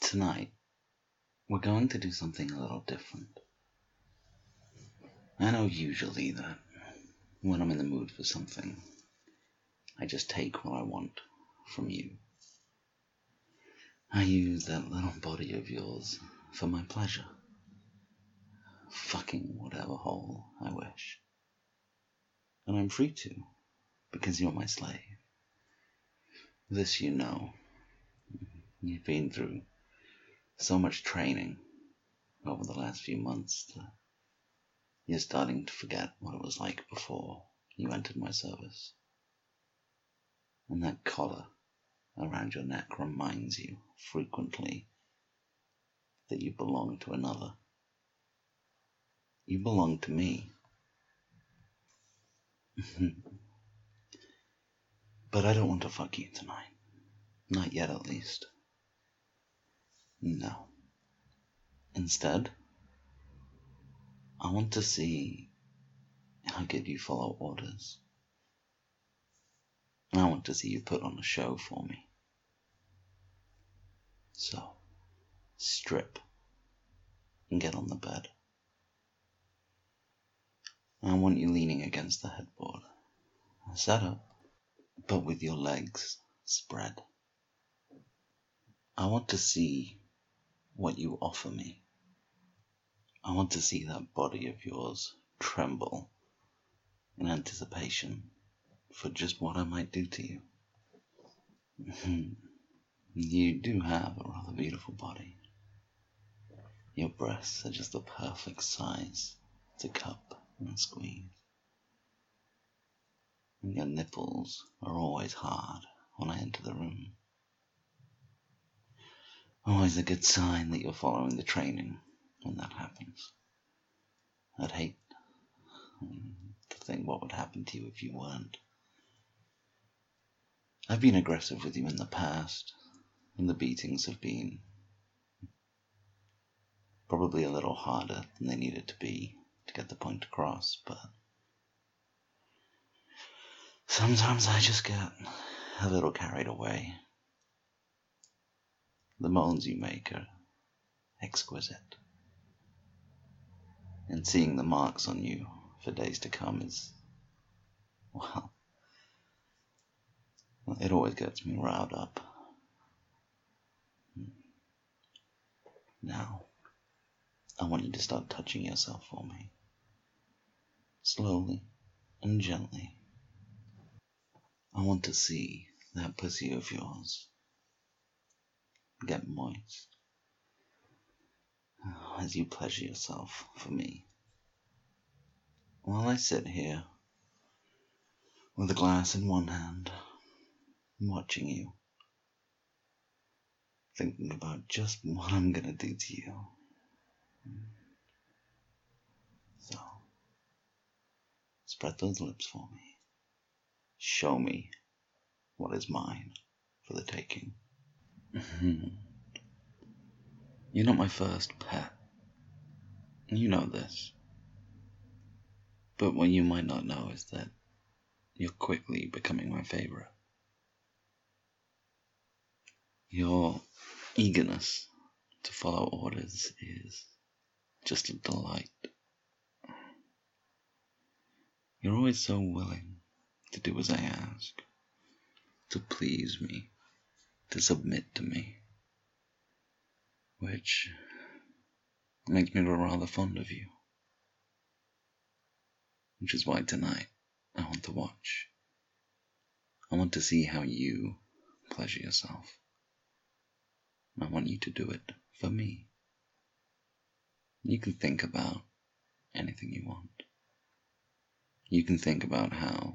Tonight, we're going to do something a little different. I know usually that when I'm in the mood for something, I just take what I want from you. I use that little body of yours for my pleasure. Fucking whatever hole I wish. And I'm free to, because you're my slave. This you know. You've been through so much training over the last few months that you're starting to forget what it was like before you entered my service. And that collar around your neck reminds you frequently that you belong to another. You belong to me. But I don't want to fuck you tonight. Not yet, at least. No. Instead, I want to see how good you follow orders. I want to see you put on a show for me. So, strip and get on the bed. I want you leaning against the headboard. Set up, but with your legs spread. I want to see what you offer me. I want to see that body of yours tremble in anticipation for just what I might do to you. You do have a rather beautiful body. Your breasts are just the perfect size to cup and squeeze. And your nipples are always hard when I enter the room. Always a good sign that you're following the training when that happens. I'd hate to think what would happen to you if you weren't. I've been aggressive with you in the past, and the beatings have been probably a little harder than they needed to be to get the point across, but sometimes I just get a little carried away. The moans you make are exquisite, and seeing the marks on you for days to come is, well, it always gets me riled up. Now, I want you to start touching yourself for me. Slowly and gently. I want to see that pussy of yours get moist as you pleasure yourself for me. While I sit here with a glass in one hand, watching you, thinking about just what I'm gonna do to you. So, spread those lips for me. Show me what is mine for the taking. You're not my first pet. You know this. But what you might not know is that you're quickly becoming my favorite. Your eagerness to follow orders is just a delight. You're always so willing to do as I ask, to please me, to submit to me, which makes me rather fond of you. Which is why tonight I want to watch. I want to see how you pleasure yourself. I want you to do it for me. You can think about anything you want. You can think about how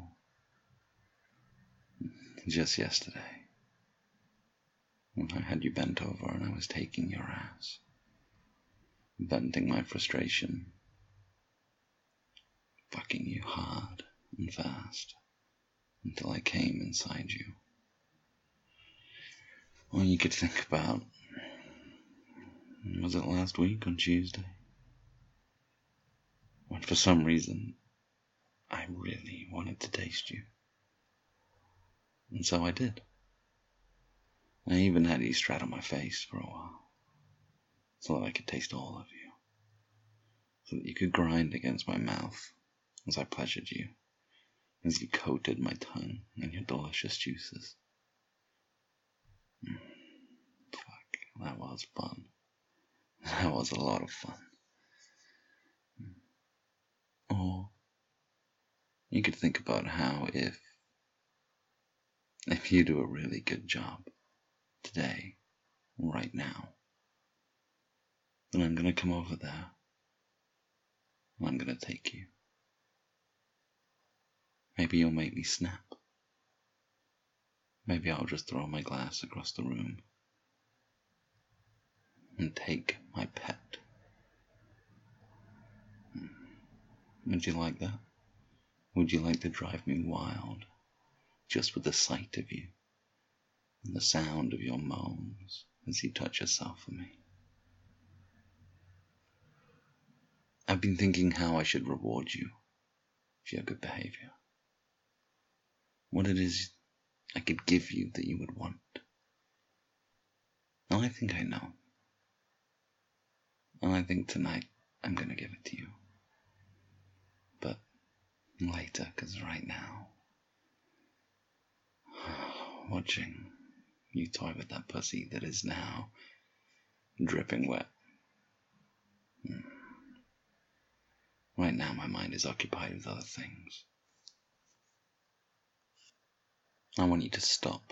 just yesterday, when I had you bent over and I was taking your ass, venting my frustration, fucking you hard and fast until I came inside you. Or you could think about, was it last week on Tuesday? When for some reason I really wanted to taste you. And so I did. I even had you straddle my face for a while. so that I could taste all of you, so that you could grind against my mouth as I pleasured you, as you coated my tongue in your delicious juices. Fuck, that was fun. That was a lot of fun. Or you could think about how if you do a really good job today, right now, then I'm gonna come over there and I'm gonna take you. Maybe you'll make me snap. Maybe I'll just throw my glass across the room and take my pet. Would you like that? Would you like to drive me wild just with the sight of you and the sound of your moans as you touch yourself for me? I've been thinking how I should reward you for your good behavior. What it is I could give you that you would want. And I think I know. And I think tonight I'm gonna give it to you. But later, 'cause right now, watching you toy with that pussy that is now dripping wet. Right now my mind is occupied with other things. I want you to stop.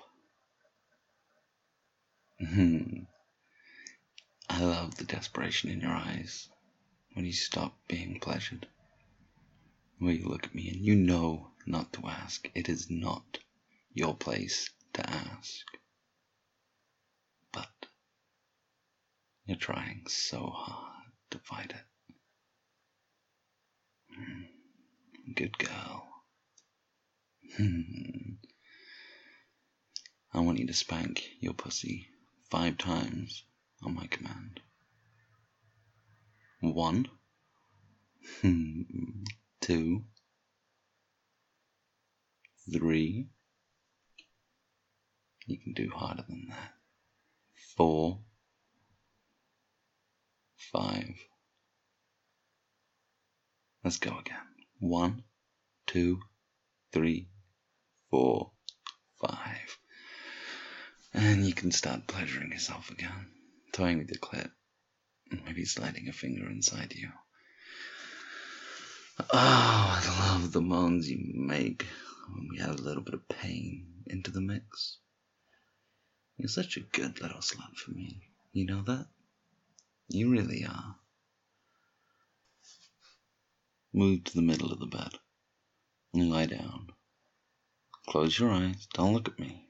I love the desperation in your eyes when you stop being pleasured. When you look at me and you know not to ask. It is not your place to ask. But you're trying so hard to fight it. Good girl. I want you to spank your pussy 5 times on my command. 1, 2, 3. You can do harder than that. 4, 5. Let's go again. 1, 2, 3, 4, 5. And you can start pleasuring yourself again, toying with your clit, and maybe sliding a finger inside you. Oh, I love the moans you make when we add a little bit of pain into the mix. You're such a good little slut for me. You know that? You really are. Move to the middle of the bed and lie down. Close your eyes. Don't look at me.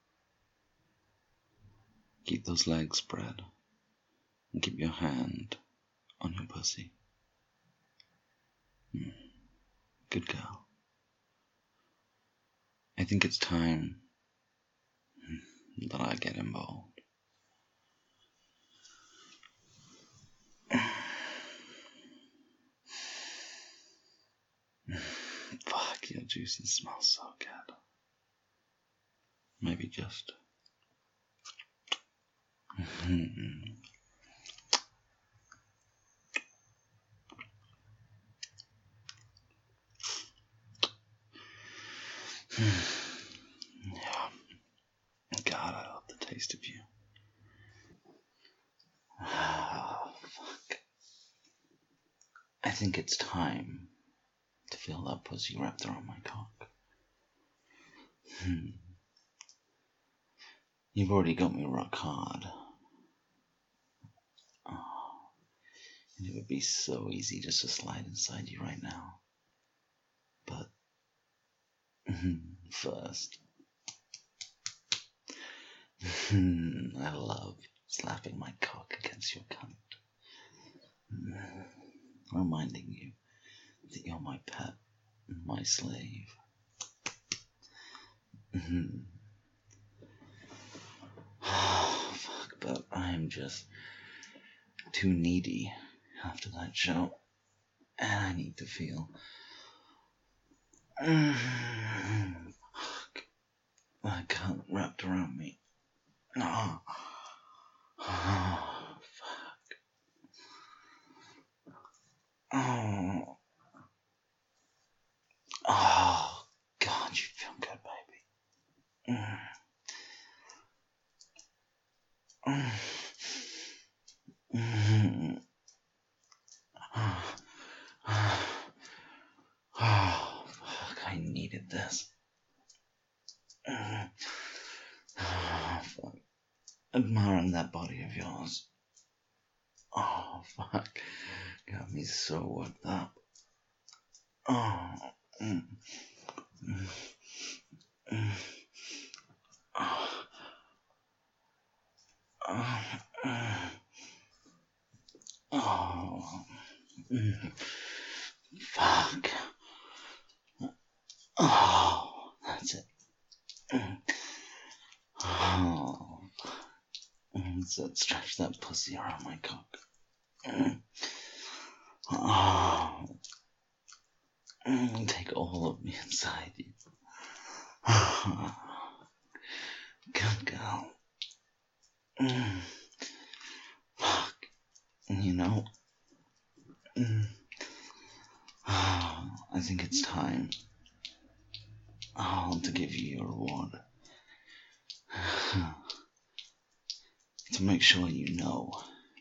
Keep those legs spread and keep your hand on your pussy. Good girl. I think it's time that I get involved. Fuck, your juices smell so good. Maybe just. Yeah. God, I love the taste of you. Oh, fuck. I think it's time to feel that pussy wrapped around my cock. You've already got me rock hard. Oh, and it would be so easy just to slide inside you right now. But first, I love slapping my cock against your cunt. Reminding you that you're my pet, my slave. Oh, fuck, but I'm just too needy after that show. And I need to feel. Fuck. My cunt wrapped around me. Oh, fuck. Oh, fuck, I needed this. Oh, fuck. Admiring that body of yours. Oh, fuck. Got me so worked up. Oh. Mm. Mm. Mm. Oh. Oh. Oh. Mm. Fuck. Oh, that's it. Mm. Oh. So stretch that pussy around my cock. Mm. Oh. Take all of me inside you. Good girl. Fuck. You know, I think it's time to give you your reward. To make sure you know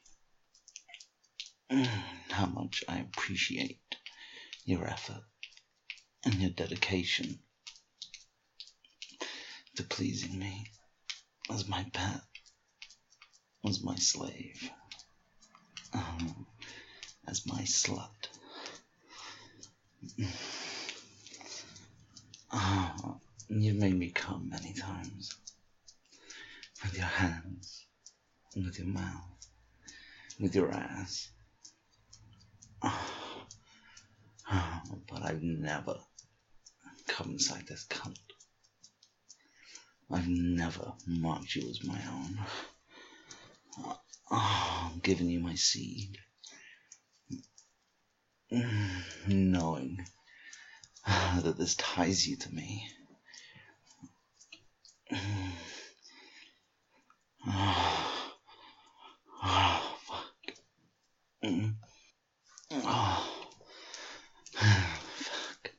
how much I appreciate your effort and your dedication to pleasing me as my pet, as my slave, as my slut. You've made me come many times with your hands, with your mouth, with your ass. But I've never come inside this cunt. I've never marked you as my own. Given you my seed. Knowing that this ties you to me. Oh, fuck. Oh, fuck.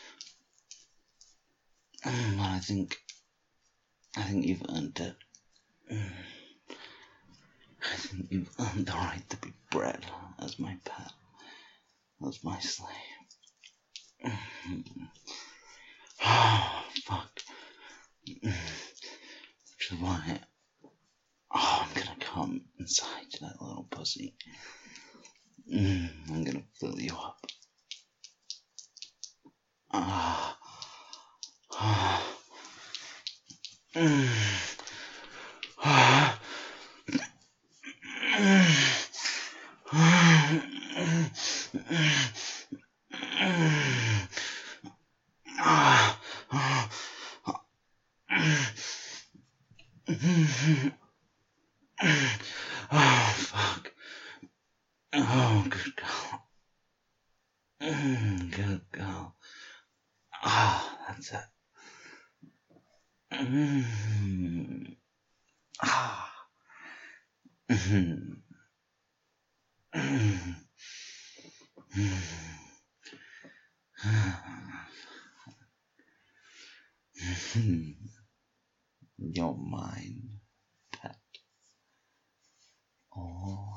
But I think you've earned it. I think you've earned the right to be bred as my pet, as my slave. Oh, fuck. Which is why I'm gonna come inside that little pussy. I'm gonna fill you up. Oh, fuck. Oh, good girl. Good girl. That's it. You're mine, pet. Oh.